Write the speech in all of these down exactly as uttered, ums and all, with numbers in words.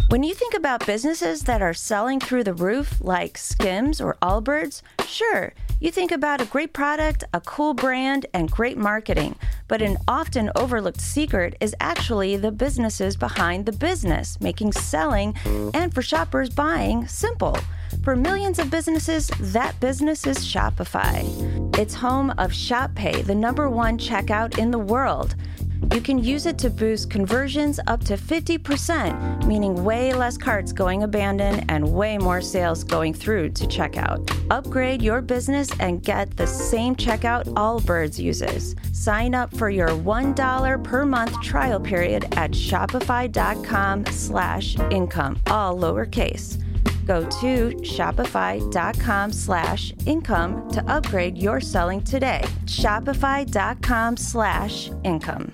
When you think about businesses that are selling through the roof, like Skims or Allbirds, sure, you think about a great product, a cool brand, and great marketing. But an often overlooked secret is actually the businesses behind the business, making selling and for shoppers buying simple. For millions of businesses, that business is Shopify. It's home of Shop Pay, the number one checkout in the world. You can use it to boost conversions up to fifty percent, meaning way less carts going abandoned and way more sales going through to checkout. Upgrade your business and get the same checkout Allbirds uses. Sign up for your one dollar per month trial period at shopify.com slash income, all lowercase. Go to shopify.com slash income to upgrade your selling today. Shopify.com slash income.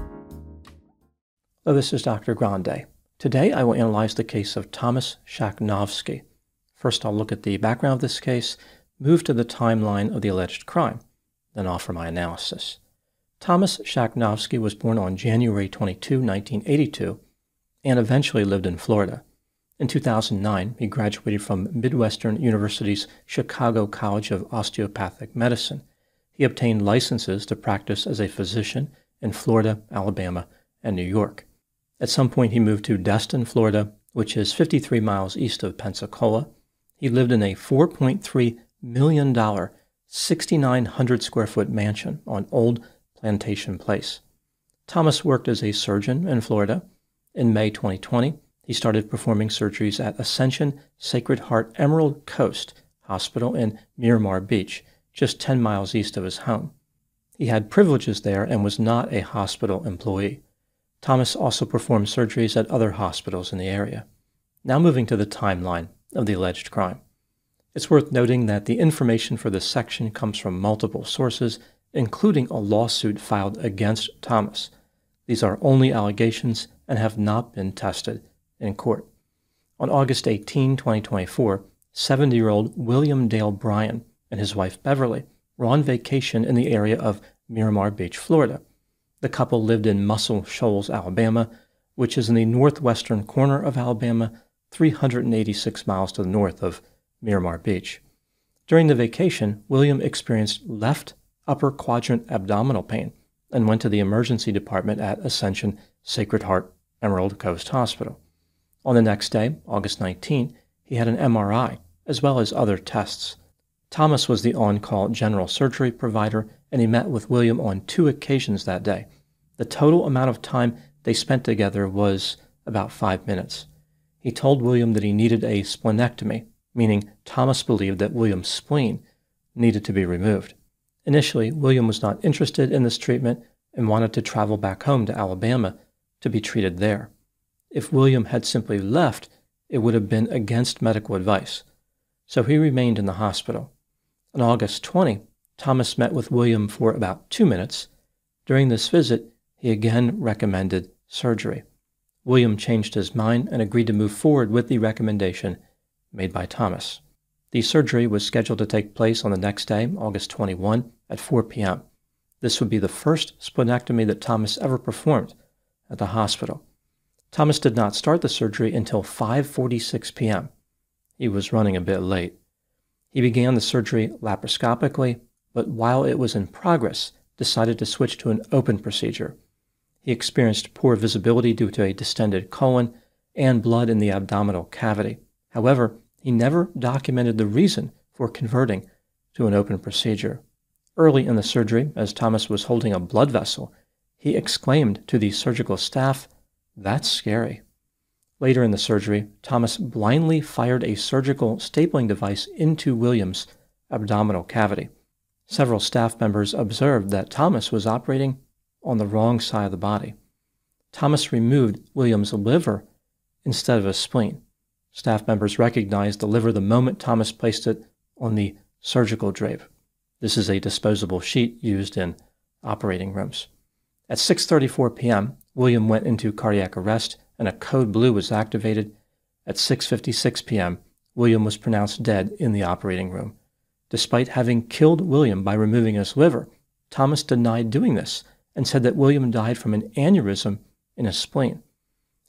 Hello, this is Doctor Grande. Today I will analyze the case of Thomas Shachnovsky. First I'll look at the background of this case, move to the timeline of the alleged crime, then offer my analysis. Thomas Shachnovsky was born on January twenty-second, nineteen eighty-two, and eventually lived in Florida. In two thousand nine, he graduated from Midwestern University's Chicago College of Osteopathic Medicine. He obtained licenses to practice as a physician in Florida, Alabama, and New York. At some point, he moved to Destin, Florida, which is fifty-three miles east of Pensacola. He lived in a four point three million dollars, six thousand nine hundred square foot mansion on Old Plantation Place. Thomas worked as a surgeon in Florida. In May twenty twenty, he started performing surgeries at Ascension Sacred Heart Emerald Coast Hospital in Miramar Beach, just ten miles east of his home. He had privileges there and was not a hospital employee. Thomas also performed surgeries at other hospitals in the area. Now moving to the timeline of the alleged crime. It's worth noting that the information for this section comes from multiple sources, including a lawsuit filed against Thomas. These are only allegations and have not been tested in court. On August eighteenth, twenty twenty-four, seventy-year-old William Dale Bryan and his wife Beverly were on vacation in the area of Miramar Beach, Florida. The couple lived in Muscle Shoals, Alabama, which is in the northwestern corner of Alabama, three hundred eighty-six miles to the north of Miramar Beach. During the vacation, William experienced left upper quadrant abdominal pain and went to the emergency department at Ascension Sacred Heart Emerald Coast Hospital. On the next day, August nineteenth, he had an M R I, as well as other tests. Thomas was the on-call general surgery provider, and he met with William on two occasions that day. The total amount of time they spent together was about five minutes. He told William that he needed a splenectomy, meaning Thomas believed that William's spleen needed to be removed. Initially, William was not interested in this treatment and wanted to travel back home to Alabama to be treated there. If William had simply left, it would have been against medical advice. So he remained in the hospital. On August twentieth, Thomas met with William for about two minutes. During this visit, he again recommended surgery. William changed his mind and agreed to move forward with the recommendation made by Thomas. The surgery was scheduled to take place on the next day, August twenty-first, at four p.m. This would be the first splenectomy that Thomas ever performed at the hospital. Thomas did not start the surgery until five forty-six p.m. He was running a bit late. He began the surgery laparoscopically, but while it was in progress, decided to switch to an open procedure. He experienced poor visibility due to a distended colon and blood in the abdominal cavity. However, he never documented the reason for converting to an open procedure. Early in the surgery, as Thomas was holding a blood vessel, he exclaimed to the surgical staff, "That's scary." Later in the surgery, Thomas blindly fired a surgical stapling device into William's abdominal cavity. Several staff members observed that Thomas was operating on the wrong side of the body. Thomas removed William's liver instead of a spleen. Staff members recognized the liver the moment Thomas placed it on the surgical drape. This is a disposable sheet used in operating rooms. At six thirty-four p.m., William went into cardiac arrest and a code blue was activated. At six fifty-six p.m., William was pronounced dead in the operating room. Despite having killed William by removing his liver, Thomas denied doing this and said that William died from an aneurysm in his spleen.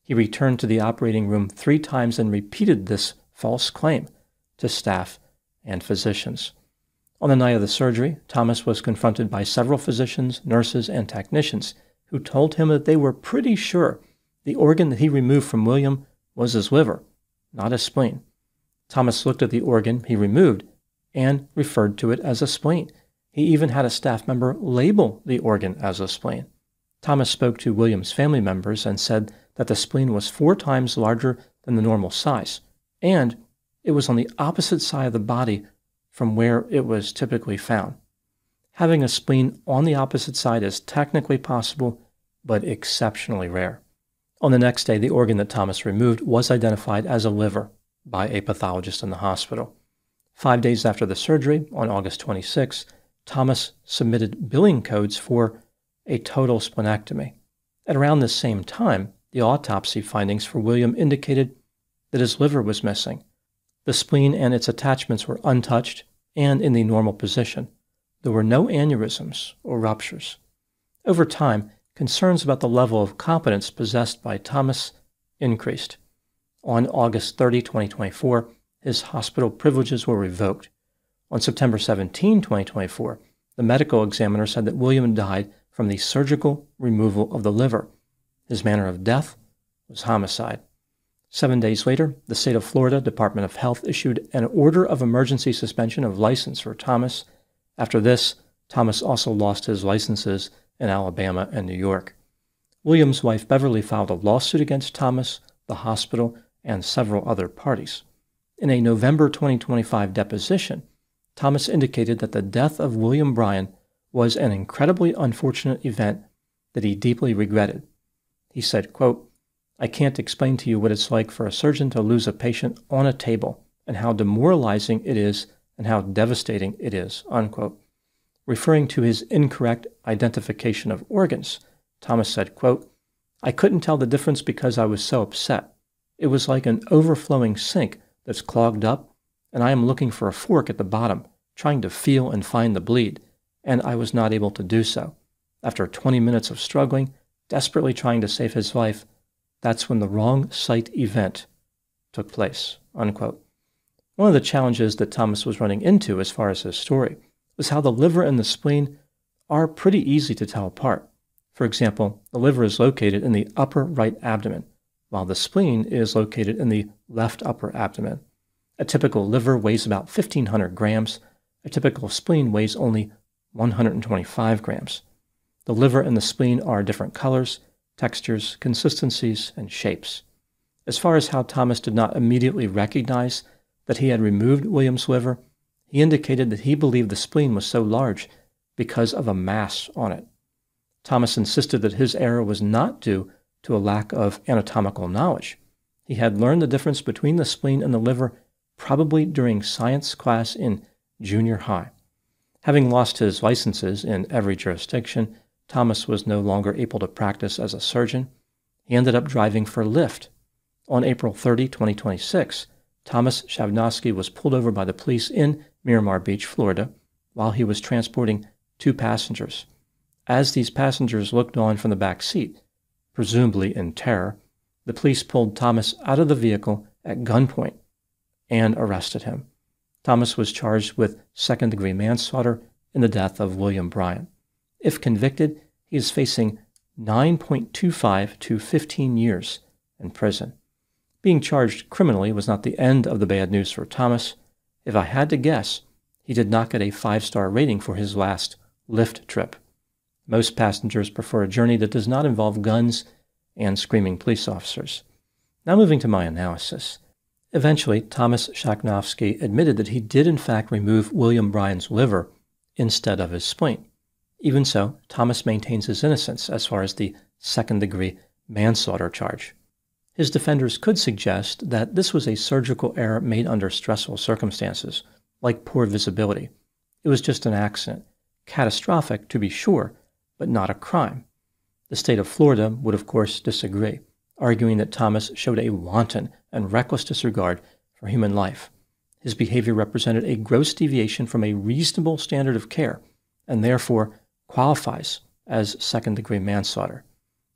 He returned to the operating room three times and repeated this false claim to staff and physicians. On the night of the surgery, Thomas was confronted by several physicians, nurses, and technicians who told him that they were pretty sure the organ that he removed from William was his liver, not his spleen. Thomas looked at the organ he removed and referred to it as a spleen. He even had a staff member label the organ as a spleen. Thomas spoke to William's family members and said that the spleen was four times larger than the normal size, and it was on the opposite side of the body from where it was typically found. Having a spleen on the opposite side is technically possible, but exceptionally rare. On the next day, the organ that Thomas removed was identified as a liver by a pathologist in the hospital. Five days after the surgery, on August twenty-sixth, Thomas submitted billing codes for a total splenectomy. At around the same time, the autopsy findings for William indicated that his liver was missing. The spleen and its attachments were untouched and in the normal position. There were no aneurysms or ruptures. Over time, concerns about the level of competence possessed by Thomas increased. On August thirtieth, twenty twenty-four, his hospital privileges were revoked. On September seventeenth, twenty twenty-four, the medical examiner said that William died from the surgical removal of the liver. His manner of death was homicide. Seven days later, the state of Florida Department of Health issued an order of emergency suspension of license for Thomas. After this, Thomas also lost his licenses in Alabama and New York. William's wife Beverly filed a lawsuit against Thomas, the hospital, and several other parties. In a November twenty twenty-five deposition, Thomas indicated that the death of William Bryan was an incredibly unfortunate event that he deeply regretted. He said, quote, "I can't explain to you what it's like for a surgeon to lose a patient on a table and how demoralizing it is and how devastating it is," unquote. Referring to his incorrect identification of organs, Thomas said, quote, "I couldn't tell the difference because I was so upset. It was like an overflowing sink that's clogged up, and I am looking for a fork at the bottom, trying to feel and find the bleed, and I was not able to do so. After twenty minutes of struggling, desperately trying to save his life, that's when the wrong site event took place," unquote. One of the challenges that Thomas was running into as far as his story was how the liver and the spleen are pretty easy to tell apart. For example, the liver is located in the upper right abdomen, while the spleen is located in the left upper abdomen. A typical liver weighs about fifteen hundred grams. A typical spleen weighs only one hundred twenty-five grams. The liver and the spleen are different colors, textures, consistencies, and shapes. As far as how Thomas did not immediately recognize that he had removed William's liver, he indicated that he believed the spleen was so large because of a mass on it. Thomas insisted that his error was not due to a lack of anatomical knowledge. He had learned the difference between the spleen and the liver probably during science class in junior high. Having lost his licenses in every jurisdiction, Thomas was no longer able to practice as a surgeon. He ended up driving for Lyft. On April thirtieth, twenty twenty-six, Thomas Shavnovsky was pulled over by the police in Miramar Beach, Florida, while he was transporting two passengers. As these passengers looked on from the back seat, presumably in terror, the police pulled Thomas out of the vehicle at gunpoint and arrested him. Thomas was charged with second-degree manslaughter in the death of William Bryan. If convicted, he is facing nine point two five to fifteen years in prison. Being charged criminally was not the end of the bad news for Thomas. If I had to guess, he did not get a five-star rating for his last Lyft trip. Most passengers prefer a journey that does not involve guns and screaming police officers. Now moving to my analysis. Eventually, Thomas Shavnovsky admitted that he did in fact remove William Bryan's liver instead of his spleen. Even so, Thomas maintains his innocence as far as the second-degree manslaughter charge. His defenders could suggest that this was a surgical error made under stressful circumstances, like poor visibility. It was just an accident, catastrophic to be sure, but not a crime. The state of Florida would of course disagree, arguing that Thomas showed a wanton and reckless disregard for human life. His behavior represented a gross deviation from a reasonable standard of care, and therefore qualifies as second-degree manslaughter.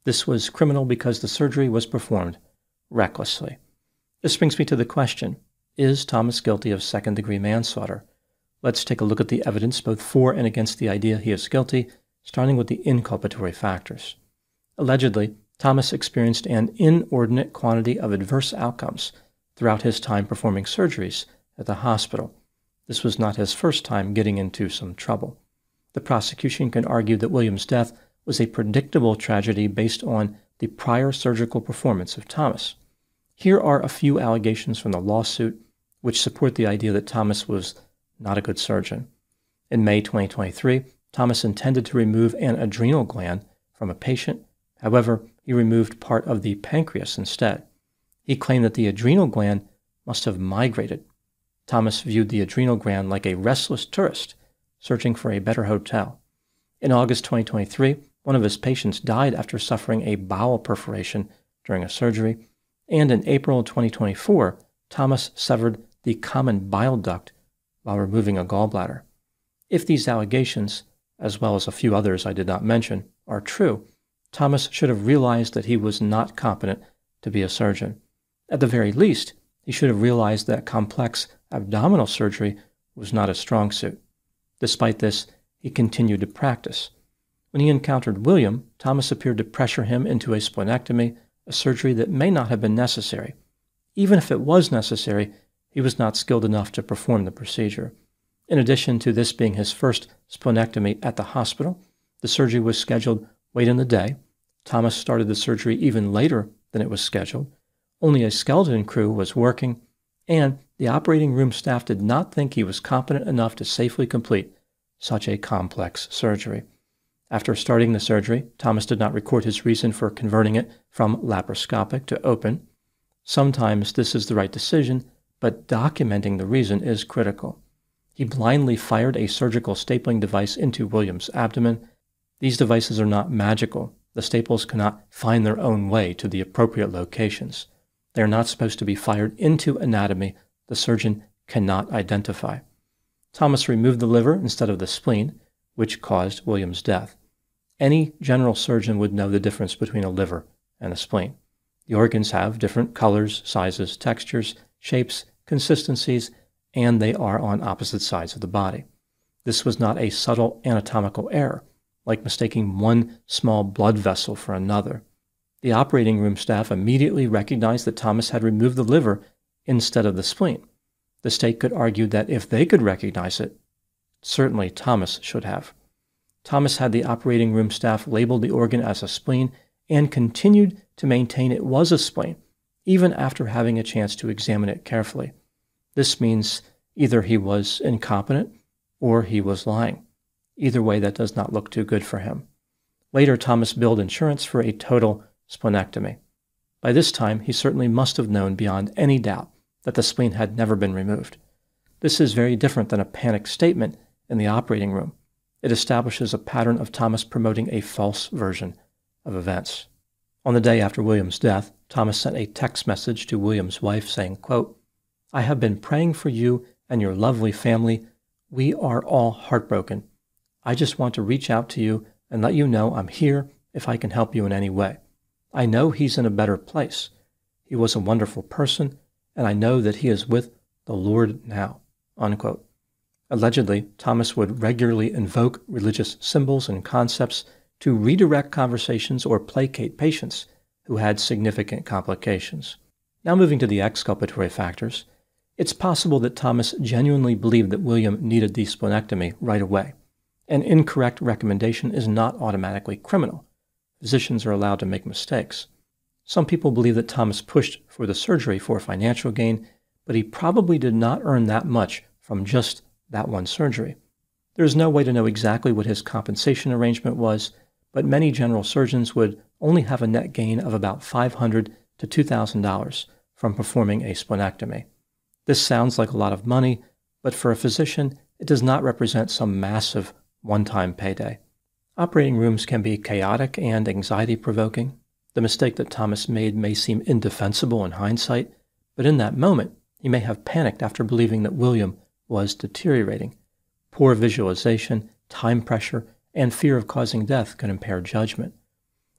This was criminal because the surgery was performed recklessly. This brings me to the question, is Thomas guilty of second-degree manslaughter? Let's take a look at the evidence both for and against the idea he is guilty, starting with the inculpatory factors. Allegedly, Thomas experienced an inordinate quantity of adverse outcomes throughout his time performing surgeries at the hospital. This was not his first time getting into some trouble. The prosecution can argue that William's death was a predictable tragedy based on the prior surgical performance of Thomas. Here are a few allegations from the lawsuit which support the idea that Thomas was not a good surgeon. In May twenty twenty-three, Thomas intended to remove an adrenal gland from a patient. However, he removed part of the pancreas instead. He claimed that the adrenal gland must have migrated. Thomas viewed the adrenal gland like a restless tourist searching for a better hotel. In August twenty twenty-three, one of his patients died after suffering a bowel perforation during a surgery, and in April twenty twenty-four, Thomas severed the common bile duct while removing a gallbladder. If these allegations, as well as a few others I did not mention, are true, Thomas should have realized that he was not competent to be a surgeon. At the very least, he should have realized that complex abdominal surgery was not a strong suit. Despite this, he continued to practice. When he encountered William, Thomas appeared to pressure him into a splenectomy, a surgery that may not have been necessary. Even if it was necessary, he was not skilled enough to perform the procedure. In addition to this being his first splenectomy at the hospital, the surgery was scheduled late in the day. Thomas started the surgery even later than it was scheduled. Only a skeleton crew was working, and the operating room staff did not think he was competent enough to safely complete such a complex surgery. After starting the surgery, Thomas did not record his reason for converting it from laparoscopic to open. Sometimes this is the right decision, but documenting the reason is critical. He blindly fired a surgical stapling device into William's abdomen. These devices are not magical. The staples cannot find their own way to the appropriate locations. They are not supposed to be fired into anatomy the surgeon cannot identify. Thomas removed the liver instead of the spleen, which caused William's death. Any general surgeon would know the difference between a liver and a spleen. The organs have different colors, sizes, textures, shapes, consistencies, and they are on opposite sides of the body. This was not a subtle anatomical error, like mistaking one small blood vessel for another. The operating room staff immediately recognized that Thomas had removed the liver instead of the spleen. The state could argue that if they could recognize it, certainly Thomas should have. Thomas had the operating room staff label the organ as a spleen and continued to maintain it was a spleen, even after having a chance to examine it carefully. This means either he was incompetent or he was lying. Either way, that does not look too good for him. Later, Thomas billed insurance for a total splenectomy. By this time, he certainly must have known beyond any doubt that the spleen had never been removed. This is very different than a panicked statement in the operating room. It establishes a pattern of Thomas promoting a false version of events. On the day after William's death, Thomas sent a text message to William's wife saying, quote, "I have been praying for you and your lovely family. We are all heartbroken. I just want to reach out to you and let you know I'm here if I can help you in any way. I know he's in a better place. He was a wonderful person, and I know that he is with the Lord now." Unquote. Allegedly, Thomas would regularly invoke religious symbols and concepts to redirect conversations or placate patients who had significant complications. Now moving to the exculpatory factors, it's possible that Thomas genuinely believed that William needed the splenectomy right away. An incorrect recommendation is not automatically criminal. Physicians are allowed to make mistakes. Some people believe that Thomas pushed for the surgery for financial gain, but he probably did not earn that much from just that one surgery. There is no way to know exactly what his compensation arrangement was, but many general surgeons would only have a net gain of about five hundred dollars to two thousand dollars from performing a splenectomy. This sounds like a lot of money, but for a physician, it does not represent some massive one-time payday. Operating rooms can be chaotic and anxiety-provoking. The mistake that Thomas made may seem indefensible in hindsight, but in that moment, he may have panicked after believing that William was deteriorating. Poor visualization, time pressure, and fear of causing death can impair judgment.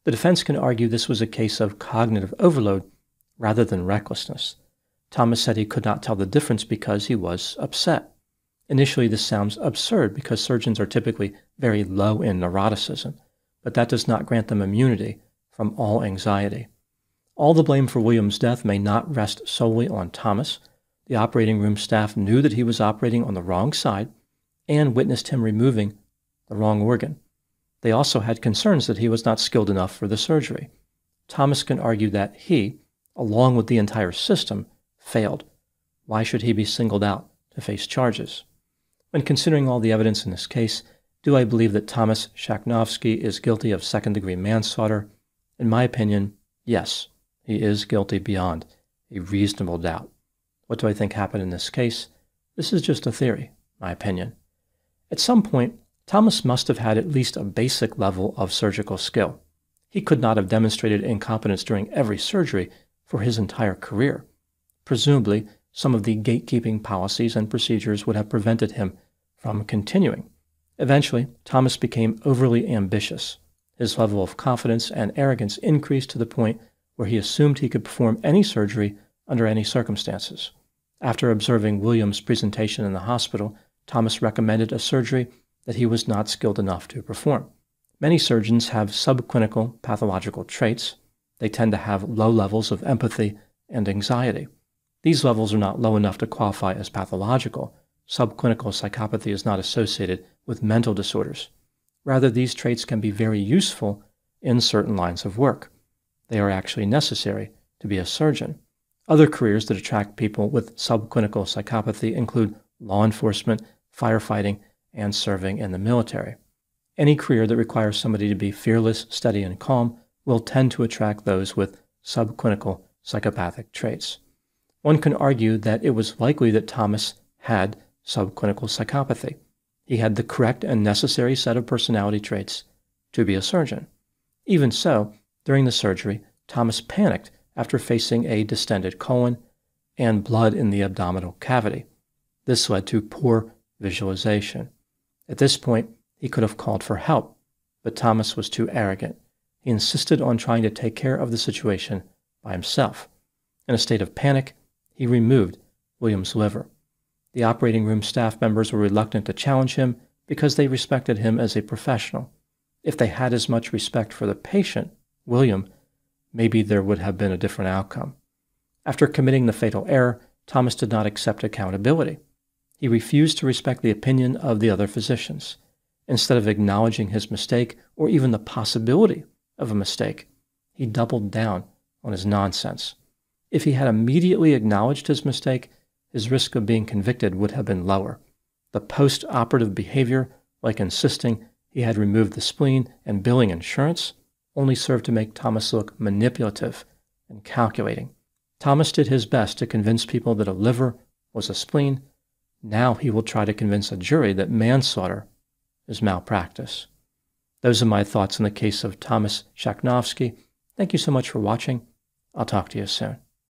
The defense can argue this was a case of cognitive overload rather than recklessness. Thomas said he could not tell the difference because he was upset. Initially, this sounds absurd because surgeons are typically very low in neuroticism, but that does not grant them immunity from all anxiety. All the blame for William's death may not rest solely on Thomas. The operating room staff knew that he was operating on the wrong side and witnessed him removing the wrong organ. They also had concerns that he was not skilled enough for the surgery. Thomas can argue that he, along with the entire system, failed. Why should he be singled out to face charges? When considering all the evidence in this case, do I believe that Thomas Shachnovsky is guilty of second-degree manslaughter? In my opinion, yes, he is guilty beyond a reasonable doubt. What do I think happened in this case? This is just a theory, my opinion. At some point, Thomas must have had at least a basic level of surgical skill. He could not have demonstrated incompetence during every surgery for his entire career. Presumably, some of the gatekeeping policies and procedures would have prevented him from continuing. Eventually, Thomas became overly ambitious. His level of confidence and arrogance increased to the point where he assumed he could perform any surgery under any circumstances. After observing William's presentation in the hospital, Thomas recommended a surgery that he was not skilled enough to perform. Many surgeons have subclinical pathological traits. They tend to have low levels of empathy and anxiety. These levels are not low enough to qualify as pathological. Subclinical psychopathy is not associated with mental disorders. Rather, these traits can be very useful in certain lines of work. They are actually necessary to be a surgeon. Other careers that attract people with subclinical psychopathy include law enforcement, firefighting, and serving in the military. Any career that requires somebody to be fearless, steady, and calm will tend to attract those with subclinical psychopathic traits. One can argue that it was likely that Thomas had subclinical psychopathy. He had the correct and necessary set of personality traits to be a surgeon. Even so, during the surgery, Thomas panicked after facing a distended colon and blood in the abdominal cavity. This led to poor visualization. At this point, he could have called for help, but Thomas was too arrogant. He insisted on trying to take care of the situation by himself. In a state of panic, he removed William's liver. The operating room staff members were reluctant to challenge him because they respected him as a professional. If they had as much respect for the patient, William, maybe there would have been a different outcome. After committing the fatal error, Thomas did not accept accountability. He refused to respect the opinion of the other physicians. Instead of acknowledging his mistake or even the possibility of a mistake, he doubled down on his nonsense. If he had immediately acknowledged his mistake, his risk of being convicted would have been lower. The post-operative behavior, like insisting he had removed the spleen and billing insurance, only served to make Thomas look manipulative and calculating. Thomas did his best to convince people that a liver was a spleen. Now he will try to convince a jury that manslaughter is malpractice. Those are my thoughts on the case of Thomas Shachnovsky. Thank you so much for watching. I'll talk to you soon.